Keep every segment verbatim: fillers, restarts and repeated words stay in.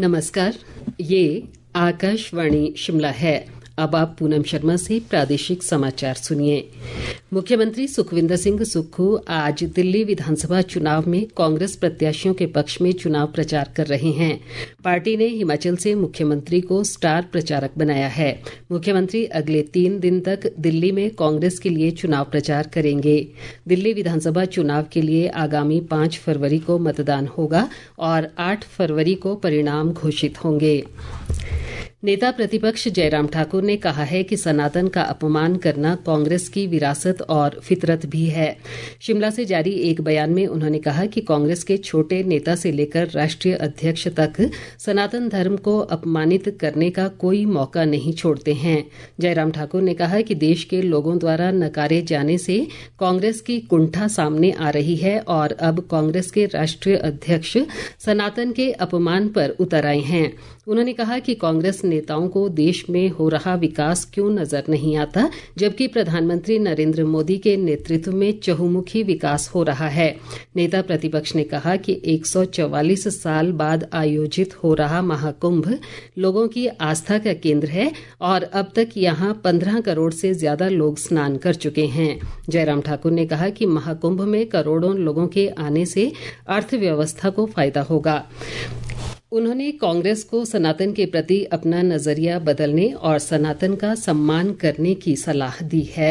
नमस्कार, ये आकाशवाणी शिमला है। अब आप पूनम शर्मा से प्रादेशिक समाचार सुनिए। मुख्यमंत्री सुखविंदर सिंह सुक्खू आज दिल्ली विधानसभा चुनाव में कांग्रेस प्रत्याशियों के पक्ष में चुनाव प्रचार कर रहे हैं। पार्टी ने हिमाचल से मुख्यमंत्री को स्टार प्रचारक बनाया है। मुख्यमंत्री अगले तीन दिन तक दिल्ली में कांग्रेस के लिए चुनाव प्रचार करेंगे। दिल्ली विधानसभा चुनाव के लिए आगामी पांच फरवरी को मतदान होगा और आठ फरवरी को परिणाम घोषित होंगे। नेता प्रतिपक्ष जयराम ठाकुर ने कहा है कि सनातन का अपमान करना कांग्रेस की विरासत और फितरत भी है। शिमला से जारी एक बयान में उन्होंने कहा कि कांग्रेस के छोटे नेता से लेकर राष्ट्रीय अध्यक्ष तक सनातन धर्म को अपमानित करने का कोई मौका नहीं छोड़ते हैं। जयराम ठाकुर ने कहा कि देश के लोगों द्वारा नकारे जाने से कांग्रेस की कुंठा सामने आ रही है और अब कांग्रेस के राष्ट्रीय अध्यक्ष सनातन के अपमान पर उतर आए हैं। उन्होंने कहा कि कांग्रेस नेताओं को देश में हो रहा विकास क्यों नजर नहीं आता, जबकि प्रधानमंत्री नरेंद्र मोदी के नेतृत्व में चहुमुखी विकास हो रहा है। नेता प्रतिपक्ष ने कहा कि एक सौ चौवालीस साल बाद आयोजित हो रहा महाकुंभ लोगों की आस्था का केंद्र है और अब तक यहां पंद्रह करोड़ से ज्यादा लोग स्नान कर चुके हैं। जयराम ठाकुर ने कहा कि महाकुंभ में करोड़ों लोगों के आने से अर्थव्यवस्था को फायदा होगा। उन्होंने कांग्रेस को सनातन के प्रति अपना नजरिया बदलने और सनातन का सम्मान करने की सलाह दी है।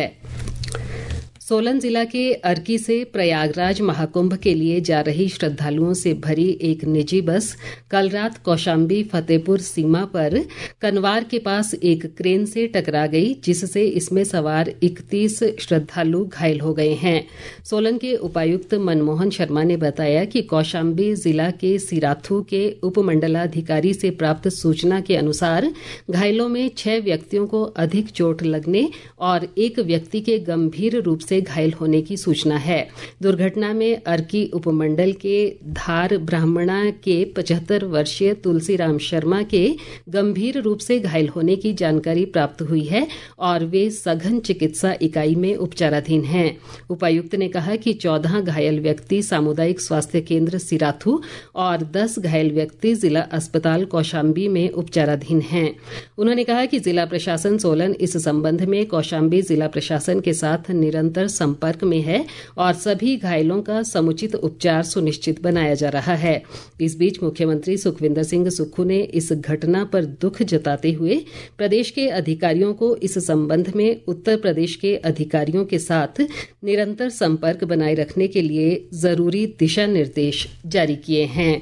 सोलन जिला के अर्की से प्रयागराज महाकुंभ के लिए जा रही श्रद्धालुओं से भरी एक निजी बस कल रात कौशाम्बी फतेहपुर सीमा पर कनवार के पास एक क्रेन से टकरा गई, जिससे इसमें सवार इकतीस श्रद्धालु घायल हो गए हैं। सोलन के उपायुक्त मनमोहन शर्मा ने बताया कि कौशाम्बी जिला के सिराथू के उपमंडलाधिकारी से प्राप्त सूचना के अनुसार घायलों में छह व्यक्तियों को अधिक चोट लगने और एक व्यक्ति के गंभीर रूप से घायल होने की सूचना है। दुर्घटना में अर्की उपमंडल के धार ब्राह्मणा के पचहत्तर वर्षीय तुलसीराम शर्मा के गंभीर रूप से घायल होने की जानकारी प्राप्त हुई है और वे सघन चिकित्सा इकाई में उपचाराधीन हैं। उपायुक्त ने कहा कि चौदह घायल व्यक्ति सामुदायिक स्वास्थ्य केंद्र सिराथू और दस घायल व्यक्ति जिला अस्पताल कौशाम्बी में उपचाराधीन हैं। उन्होंने कहा कि जिला प्रशासन सोलन इस संबंध में कौशाम्बी जिला प्रशासन के साथ निरंतर संपर्क में है और सभी घायलों का समुचित उपचार सुनिश्चित बनाया जा रहा है। इस बीच मुख्यमंत्री सुखविंदर सिंह सुक्खू ने इस घटना पर दुख जताते हुए प्रदेश के अधिकारियों को इस संबंध में उत्तर प्रदेश के अधिकारियों के साथ निरंतर संपर्क बनाए रखने के लिए जरूरी दिशा निर्देश जारी किए हैं।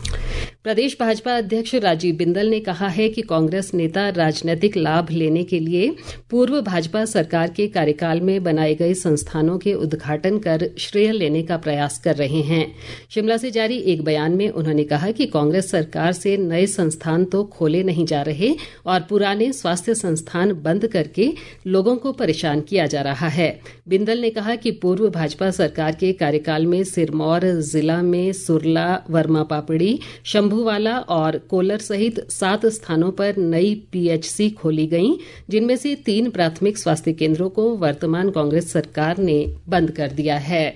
प्रदेश भाजपा अध्यक्ष राजीव बिंदल ने कहा है कि कांग्रेस नेता राजनीतिक लाभ लेने के लिए पूर्व भाजपा सरकार के कार्यकाल में बनाए गए संस्थानों के उद्घाटन कर श्रेय लेने का प्रयास कर रहे हैं। शिमला से जारी एक बयान में उन्होंने कहा कि कांग्रेस सरकार से नए संस्थान तो खोले नहीं जा रहे और पुराने स्वास्थ्य संस्थान बंद करके लोगों को परेशान किया जा रहा है। बिंदल ने कहा कि पूर्व भाजपा सरकार के कार्यकाल में सिरमौर जिला में सुरला, वर्मा पापड़ी, शंभूवाला और कोलर सहित सात स्थानों पर नई पीएचसी खोली गईं, जिनमें से तीन प्राथमिक स्वास्थ्य केंद्रों को वर्तमान कांग्रेस सरकार ने बंद कर दिया है।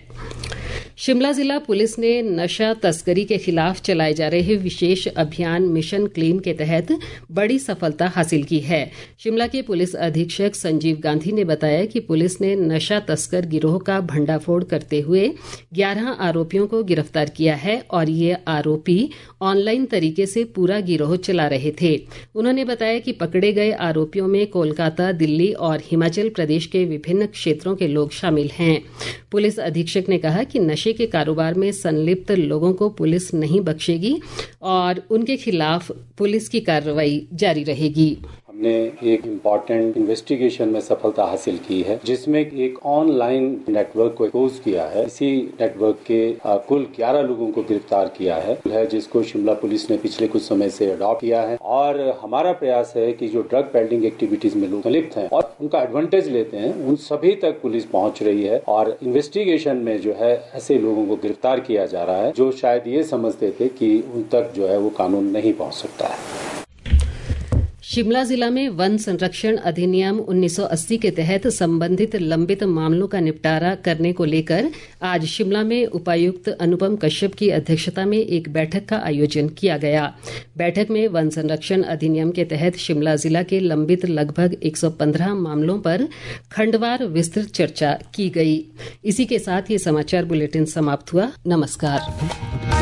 शिमला जिला पुलिस ने नशा तस्करी के खिलाफ चलाए जा रहे विशेष अभियान मिशन क्लीन के तहत बड़ी सफलता हासिल की है। शिमला के पुलिस अधीक्षक संजीव गांधी ने बताया कि पुलिस ने नशा तस्कर गिरोह का भंडाफोड़ करते हुए ग्यारह आरोपियों को गिरफ्तार किया है और ये आरोपी ऑनलाइन तरीके से पूरा गिरोह चला रहे थे। उन्होंने बताया कि पकड़े गए आरोपियों में कोलकाता, दिल्ली और हिमाचल प्रदेश के विभिन्न क्षेत्रों के लोग शामिल हैं। पुलिस अधीक्षक ने कहा कि नशे के कारोबार में संलिप्त लोगों को पुलिस नहीं बख्शेगी और उनके खिलाफ पुलिस की कार्रवाई जारी रहेगी। हमने एक इम्पॉर्टेंट इन्वेस्टिगेशन में सफलता हासिल की है, जिसमें एक ऑनलाइन नेटवर्क को एक्सपोज किया है। इसी नेटवर्क के आ, कुल ग्यारह लोगों को गिरफ्तार किया है, है जिसको शिमला पुलिस ने पिछले कुछ समय से अडॉप्ट किया है। और हमारा प्रयास है कि जो ड्रग पेडलिंग एक्टिविटीज में लोग संलिप्त हैं और उनका एडवांटेज लेते हैं, उन सभी तक पुलिस पहुंच रही है और इन्वेस्टिगेशन में जो है ऐसे लोगों को गिरफ्तार किया जा रहा है जो शायद ये समझते थे कि उन तक जो है वो कानून नहीं पहुंच सकता है। शिमला जिला में वन संरक्षण अधिनियम उन्नीस सौ अस्सी के तहत संबंधित लंबित मामलों का निपटारा करने को लेकर आज शिमला में उपायुक्त अनुपम कश्यप की अध्यक्षता में एक बैठक का आयोजन किया गया। बैठक में वन संरक्षण अधिनियम के तहत शिमला जिला के लंबित लगभग एक सौ पंद्रह मामलों पर खंडवार विस्तृत चर्चा की गई। इसी के साथ ये समाचार बुलेटिन समाप्त हुआ। नमस्कार।